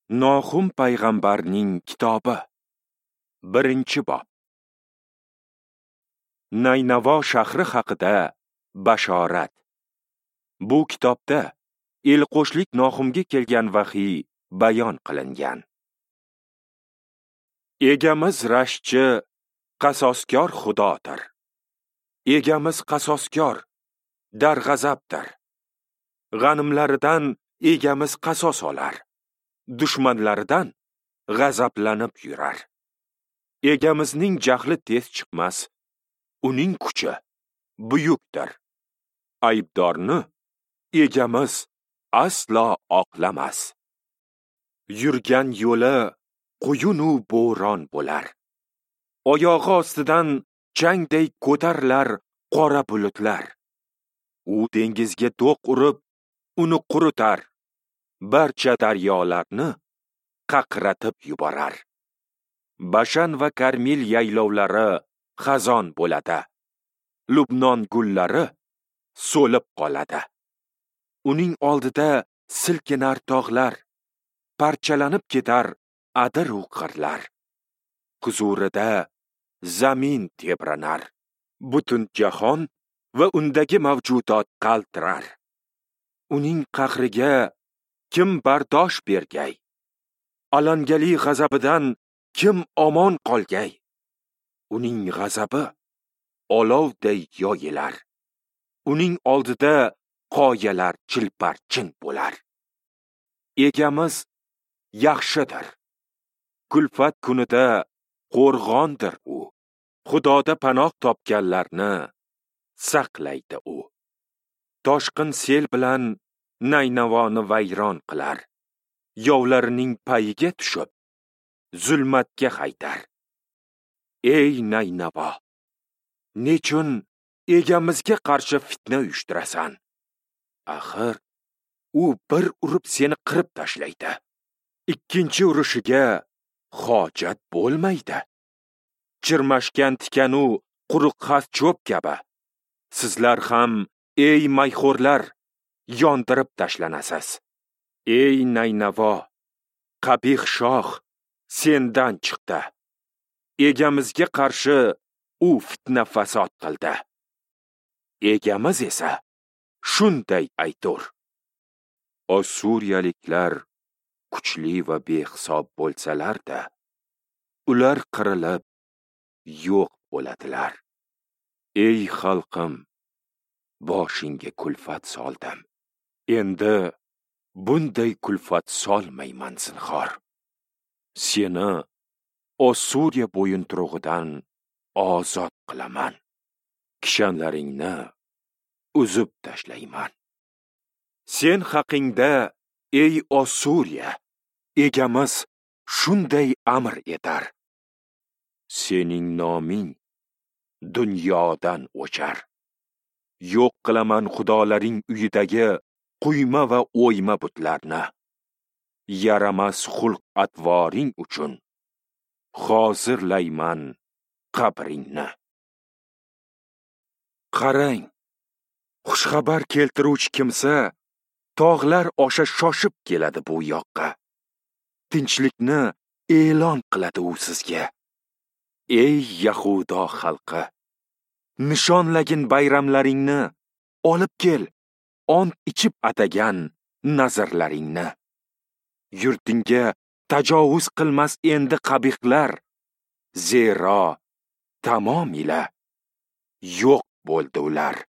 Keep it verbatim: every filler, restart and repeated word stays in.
Nohum payg'ambarning kitobi. Birinchi bob. Naynavo shahri haqida bashorat. Bu kitobda elqo'shlik Nohumga kelgan vahiy bayon qilingan. Egamiz rashkchi, qasoskor Xudodir. Egamiz qasoskor, darg'azabdir. G'animlaridan egamiz qasos olar. Dushmanlaridan g'azablanib yurar. Egamizning jahli tez chiqmas, uning kuchi buyukdir. Aybdorni egamiz aslo oqlamas. Yurgan yo'li quyun-u bo'ron bo'lar. Oyog'i ostidan changdek ko'tarilar qora bulutlar. U dengizga do'q urib, uni quritar. Barcha daryolarni qaqratib yuborar. Bashan va Karmil yaylovlari xazon bo'ladi. Lubnon gullari so'lib qoladi. Uning oldida silkinar tog'lar, parchalanib ketar adir-u qirlar. Huzurida zamin tebranar. Butun jahon va undagi mavjudot qaltirar. Uning qahriga kim bardosh bergay? Alangali g'azabidan kim omon qolgay? Uning g'azabi olovday yoyilar. Uning oldida qoyalar chilparchin bo'lar. Egamiz yaxshidir. Kulfat kunida qo'rg'ondir u. Xudoda panoh topganlarni saqlaydi u. Toshqin sel bilan Naynavoni vayron qilar. Yovlarining payiga tushib, zulmatga haytar. Ey Naynavo, nechun egamizga qarshi fitna uyushtirasan? Axir u bir urib seni qirib tashlaydi. Ikkinchi urushiga hojat bo'lmaydi. Chirmashgan tikanu quruq xas cho'p kabi. Sizlar ham, ey mayxo'rlar, yondirib tashlanasiz. Ey Naynavo, qabih shoh sendan chiqdi. Egamizga qarshi u fitna fasod qildi. Egamiz esa shunday aytur. Ossuriyaliklar kuchli va behisob bo'lsalar-da, ular qirilib yo'q bo'ladilar. Ey xalqim, boshingga kulfat soldim. Endi bunday kulfat solmayman zinhor. Seni Ossuriya bo'yinturug'idan ozod qilaman. Kishanlaringni uzib tashlayman. Sen haqingda, ey Ossuriya, egamiz shunday amr etar. Sening noming dunyodan o'char. Yo'q qilaman xudolaring uyidagi quyma va o'yma butlarni. Yaramas xulq atvoring uchun hozirlayman qabringni. Qarang, xushxabar keltiruvchi kimsa tog'lar osha shoshib keladi bu yoqqa. Tinchlikni e'lon qiladi u sizga. Ey Yahudo xalqi, nishonlagin bayramlaringni, olib kel, ont ichib atagan nazarlaringni. Yurtingga tajovuz qilmas endi qabihlar, zero tamomila yo'q bo'ldi ular.